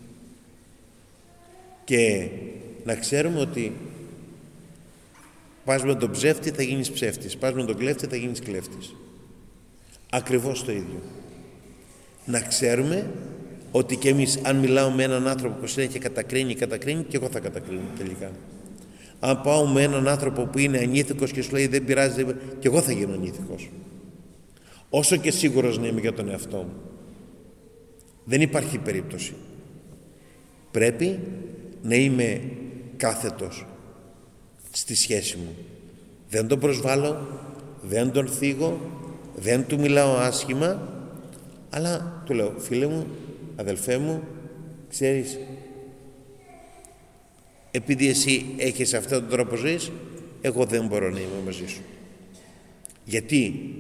Και να ξέρουμε ότι πας με τον ψεύτη θα γίνεις ψεύτης, πας με τον κλέφτη θα γίνεις κλέφτης. Ακριβώς το ίδιο. Να ξέρουμε ότι και εμείς, αν μιλάω με έναν άνθρωπο που συνέχεια κατακρίνει και εγώ θα κατακρίνω τελικά. Αν πάω με έναν άνθρωπο που είναι ανήθικος και σου λέει δεν πειράζει, και εγώ θα γίνω ανήθικος. Όσο και σίγουρος να είμαι για τον εαυτό μου. Δεν υπάρχει περίπτωση. Πρέπει να είμαι κάθετος στη σχέση μου. Δεν τον προσβάλλω, δεν τον θίγω, δεν του μιλάω άσχημα, αλλά του λέω, φίλε μου, αδελφέ μου, ξέρεις, επειδή εσύ έχεις αυτόν τον τρόπο ζωής, εγώ δεν μπορώ να είμαι μαζί σου. Γιατί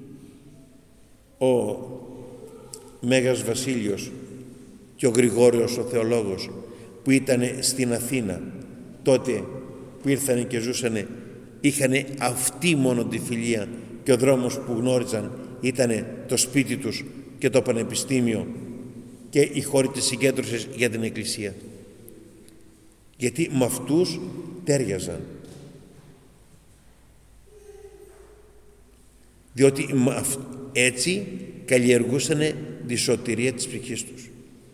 ο Μέγας Βασίλειος και ο Γρηγόριος ο θεολόγος που ήταν στην Αθήνα τότε που ήρθανε και ζούσανε, είχανε αυτή μόνο τη φιλία και ο δρόμος που γνώριζαν ήταν το σπίτι τους και το πανεπιστήμιο και η χώρη της συγκέντρωσης για την Εκκλησία. Γιατί με αυτούς τέριαζαν. Διότι έτσι καλλιεργούσαν τη σωτηρία της ψυχής τους.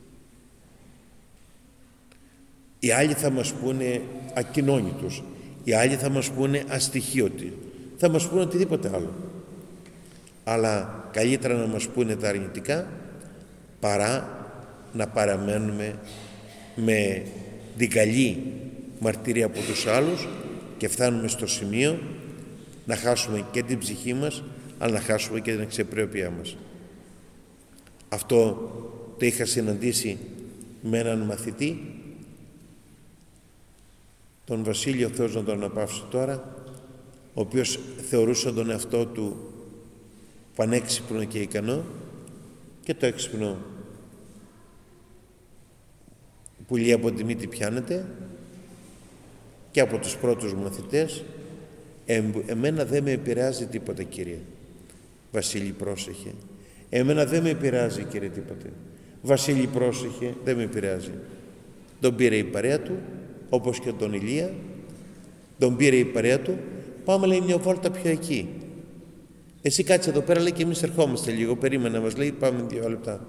Οι άλλοι θα μας πούνε ακοινώνητους, οι άλλοι θα μας πούνε αστοιχείωτοι, θα μας πούνε οτιδήποτε άλλο. Αλλά καλύτερα να μας πούνε τα αρνητικά παρά να παραμένουμε με την καλή μαρτυρία από τους άλλους και φτάνουμε στο σημείο να χάσουμε και την ψυχή μας, αλλά να χάσουμε και την αξιοπρέπειά μας. Αυτό το είχα συναντήσει με έναν μαθητή, τον Βασίλειο, Θεός να τον αναπαύσει τώρα, ο οποίος θεωρούσε τον εαυτό του πανέξυπνο και ικανό, και το έξυπνο πουλί από τη μύτη πιάνεται, και από τους πρώτους μαθητές. Εμένα δεν με επηρεάζει τίποτα, Κύριε. Βασίλη, πρόσεχε. Εμένα δεν με επηρεάζει, Κύριε, τίποτε. Βασίλη, πρόσεχε, δεν με επηρεάζει. Τον πήρε η παρέα του, όπως και τον Ηλία, τον πήρε η παρέα του. Πάμε, λέει, μια βόλτα πιο εκεί. Εσύ κάτσε εδώ πέρα, λέει, και εμείς ερχόμαστε λίγο. Περίμενα, μας λέει, πάμε 2 λεπτά.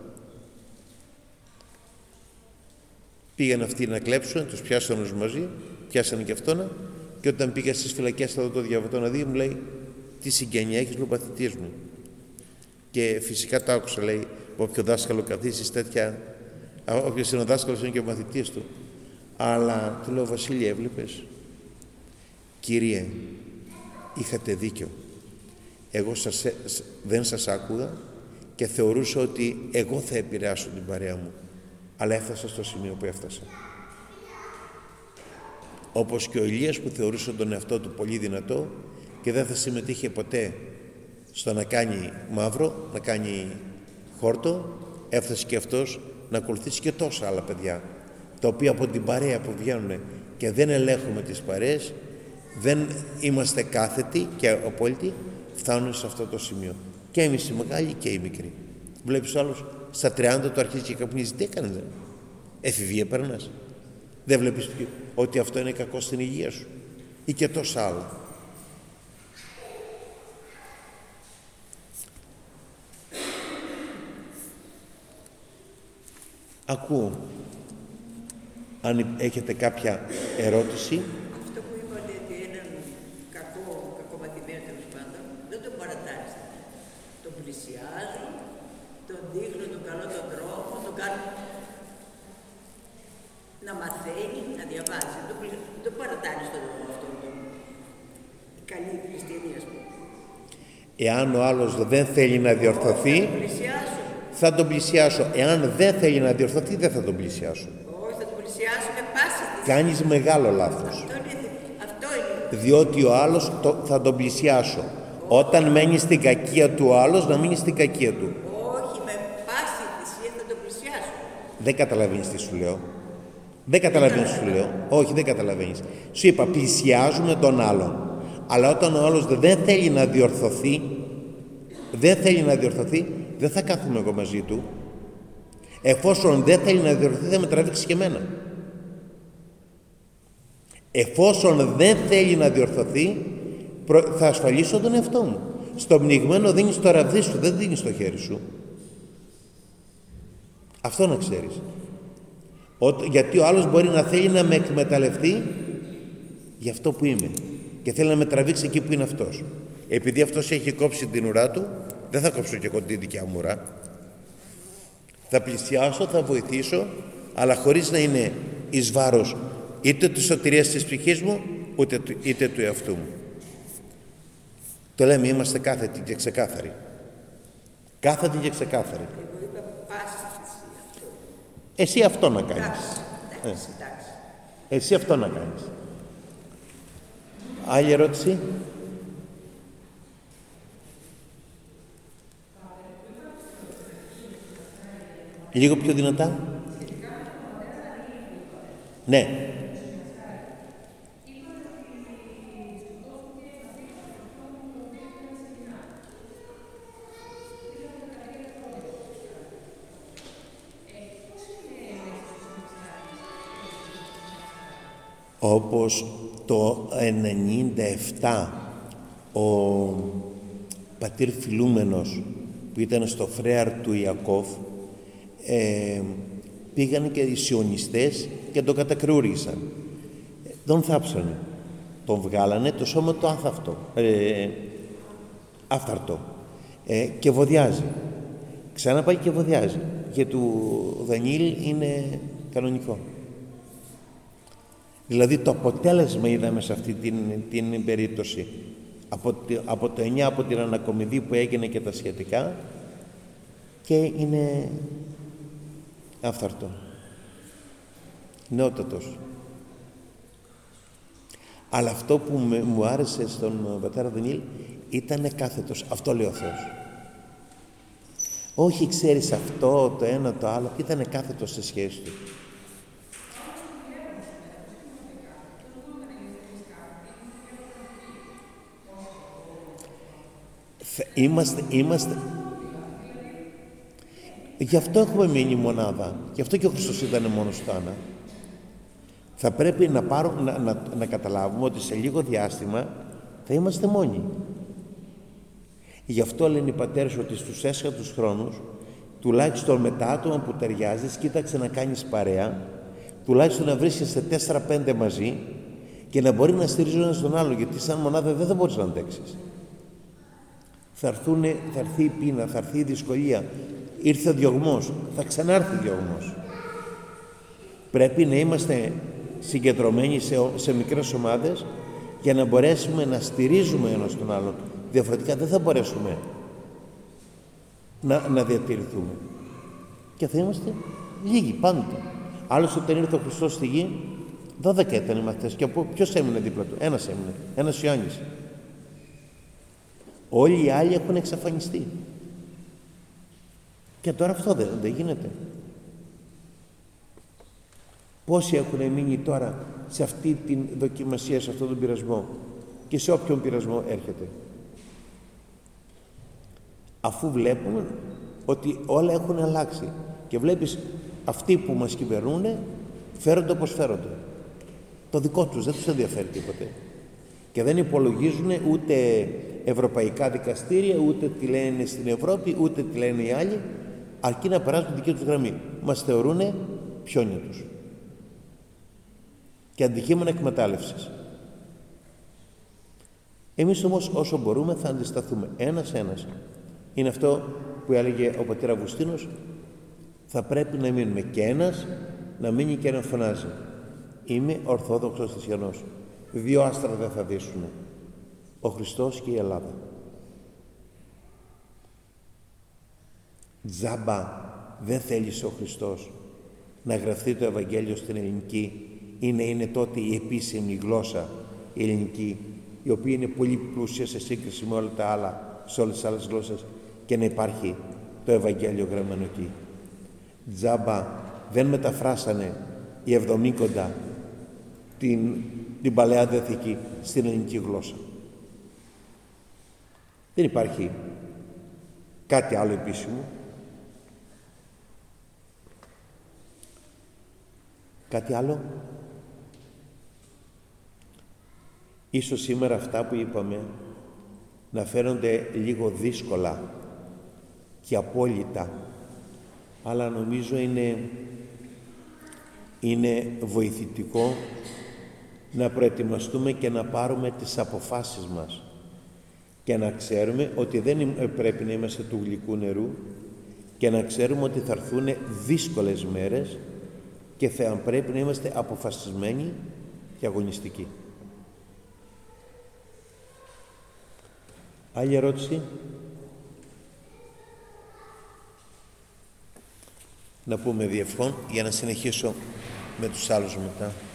Πήγαν αυτοί να κλέψουν, τους πιάσαν όλους μαζί, πιάσανε και αυτόνα, και όταν πήγα στις φυλακές θα δω το διαβατό να δει, μου λέει, τι συγγένεια έχεις, λέω, παθητής μου. Και φυσικά το άκουσα, λέει, όποιο δάσκαλο καθίσεις τέτοια, όποιος είναι ο δάσκαλος είναι και ο μαθητής του. Αλλά του λέω, Βασίλη, έβλεπες? Κύριε, είχατε δίκιο. Εγώ δεν σας άκουγα και θεωρούσα ότι εγώ θα επηρεάσω την παρέα μου. Αλλά έφτασα στο σημείο που έφτασα. Όπως και ο Ηλίας που θεωρούσε τον εαυτό του πολύ δυνατό και δεν θα συμμετείχε ποτέ στο να κάνει μαύρο, να κάνει χόρτο, έφτασε και αυτός να ακολουθήσει και τόσα άλλα παιδιά, τα οποία από την παρέα που βγαίνουν και δεν ελέγχουμε τις παρέες, δεν είμαστε κάθετοι και απόλυτοι, φτάνουν σε αυτό το σημείο. Και εμείς οι μεγάλοι και οι μικροί. Βλέπεις άλλους στα 30 του αρχίζει και καπνίζει. Τι έκανε, δεν? Εφηβεία περνάς. Δεν βλέπεις ότι αυτό είναι κακό στην υγεία σου? Ή και τόσα άλλα. Ακούω. Αν έχετε κάποια ερώτηση. Αυτό που είπατε ότι έναν κακομαθημένο, τέλος πάντων, δεν τον παρατάξετε. Τον πλησιάζουν, τον δείχνουν καλό τον τρόπο, τον κάνουμε να μαθαίνει, να διαβάζει. Το παρατάνει στον αυτό η καλή χριστιανία, ας πούμε. Εάν ο άλλος δεν θέλει να διορθωθεί, θα τον πλησιάσω. Εάν δεν θέλει να διορθωθεί, δεν θα τον πλησιάσω. Όχι, θα τον πλησιάσω με πάση της. Κάνεις μεγάλο λάθος. Αυτό είναι. Διότι ο άλλος θα τον πλησιάσω. Όταν μένει στην κακία του ο άλλος, να μείνει στην κακία του. Όχι, με πάση θυσία θα τον πλησιάσω. Δεν καταλαβαίνεις τι σου λέω. Δεν καταλαβαίνεις τι σου λέω. Όχι, δεν καταλαβαίνεις. Σου είπα, πλησιάζουμε τον άλλον. Αλλά όταν ο άλλος δεν θέλει να διορθωθεί, δεν θα κάθομαι εγώ μαζί του. Εφόσον δεν θέλει να διορθωθεί, θα με τραβήξει και εμένα. Εφόσον δεν θέλει να διορθωθεί, θα ασφαλίσω τον εαυτό μου. Στο πνιγμένο δίνεις το ραβδί σου, δεν δίνεις το χέρι σου. Αυτό να ξέρεις. Γιατί ο άλλος μπορεί να θέλει να με εκμεταλλευτεί για αυτό που είμαι και θέλει να με τραβήξει εκεί που είναι αυτός. Επειδή αυτός έχει κόψει την ουρά του, δεν θα κόψω και εγώ τη δικιά μου ουρά. Θα πλησιάσω, θα βοηθήσω, αλλά χωρίς να είναι εις βάρος είτε της σωτηρίας της ψυχής μου, είτε του εαυτού μου. Το λέμε, είμαστε κάθετοι και ξεκάθαροι. Κάθετοι και ξεκάθαροι. Εγώ είπα πάση θυσία. Εσύ αυτό να κάνεις. Εντάξει. Εσύ αυτό να κάνεις. Άλλη ερώτηση? Λίγο πιο δυνατά. Ναι. Όπως το 97 ο πατήρ Φιλούμενος που ήταν στο φρέαρ του Ιακώβ, πήγαν και οι σιωνιστές και τον κατακρούρισαν. Τον θάψανε. Τον βγάλανε το σώμα του άφθαρτο. Και βοδιάζει. Ξανά πάει και βοδιάζει. Και του Δανιήλ είναι κανονικό. Δηλαδή το αποτέλεσμα είδαμε σε αυτή την περίπτωση. Από το 9, από την ανακομιδή που έγινε και τα σχετικά, και είναι άφθαρτο. Νεότατος. Αλλά αυτό που μου άρεσε στον πατέρα Δανιήλ ήτανε κάθετος. Αυτό λέει ο Θεός. Όχι, ξέρεις αυτό, το ένα, το άλλο. Ήτανε κάθετος στη σχέση του. Είμαστε. Γι' αυτό έχουμε μείνει μονάδα. Γι' αυτό και ο Χριστός ήταν μόνος του Άννα. Θα πρέπει να καταλάβουμε ότι σε λίγο διάστημα θα είμαστε μόνοι. Γι' αυτό λένε οι πατέρες ότι στους έσχατους χρόνους, τουλάχιστον με τα άτομα που ταιριάζεις, κοίταξε να κάνεις παρέα, τουλάχιστον να βρίσκεσαι 4-5 μαζί και να μπορεί να στηρίζουν ένας τον άλλο, γιατί σαν μονάδα δεν θα μπορείς να αντέξεις. Θα έρθει η πείνα, θα έρθει η δυσκολία. Ήρθε ο διωγμός, θα ξανάρθει ο διωγμός. Πρέπει να είμαστε συγκεντρωμένοι σε μικρές ομάδες για να μπορέσουμε να στηρίζουμε ένας τον άλλον. Διαφορετικά δεν θα μπορέσουμε να διατηρηθούμε. Και θα είμαστε λίγοι πάντοτε. Άλλωστε όταν ήρθε ο Χριστός στη γη, 12 ήταν οι μαθητές. Και ποιος έμεινε δίπλα του? Ένας έμεινε. Ένας Ιωάννης. Όλοι οι άλλοι έχουν εξαφανιστεί. Και τώρα αυτό δεν γίνεται. Πόσοι έχουν μείνει τώρα σε αυτή την δοκιμασία, σε αυτόν τον πειρασμό και σε όποιον πειρασμό έρχεται. Αφού βλέπουμε ότι όλα έχουν αλλάξει και βλέπεις αυτοί που μας κυβερνούν φέρονται όπως φέρονται. Το δικό τους δεν τους ενδιαφέρει τίποτε. Και δεν υπολογίζουν ούτε ευρωπαϊκά δικαστήρια, ούτε τι λένε στην Ευρώπη, ούτε τι λένε οι άλλοι, αρκεί να περάσουν τη δική τους γραμμή. Μας θεωρούν πιόνια τους. Και αντικείμενα εκμετάλλευσης. Εμείς όμως όσο μπορούμε θα αντισταθούμε ένας-ένας. Είναι αυτό που έλεγε ο πατήρ Αυγουστίνος, θα πρέπει να μείνουμε και ένας, να μείνει και να φωνάζει. Είμαι Ορθόδοξος Χριστιανός. 2 άστρα δεν θα δείσουνε. Ο Χριστός και η Ελλάδα. Τζάμπα δεν θέλησε ο Χριστός να γραφτεί το Ευαγγέλιο στην ελληνική ή να είναι τότε η επίσημη γλώσσα η ελληνική, η οποία είναι πολύ πλούσια σε σύγκριση με όλα τα άλλα, σε όλες τις άλλες γλώσσες, και να υπάρχει το Ευαγγέλιο γραμμένο εκεί. Τζάμπα δεν μεταφράσανε οι Εβδομήκοντα την Παλαιά Διαθήκη στην ελληνική γλώσσα. Δεν υπάρχει κάτι άλλο επίσημο. Κάτι άλλο. Ίσως σήμερα αυτά που είπαμε να φαίνονται λίγο δύσκολα και απόλυτα, αλλά νομίζω είναι βοηθητικό να προετοιμαστούμε και να πάρουμε τις αποφάσεις μας και να ξέρουμε ότι δεν πρέπει να είμαστε του γλυκού νερού και να ξέρουμε ότι θα έρθουν δύσκολες μέρες και θα πρέπει να είμαστε αποφασισμένοι και αγωνιστικοί. Άλλη ερώτηση? Να πούμε διευχών για να συνεχίσω με τους άλλους μετά.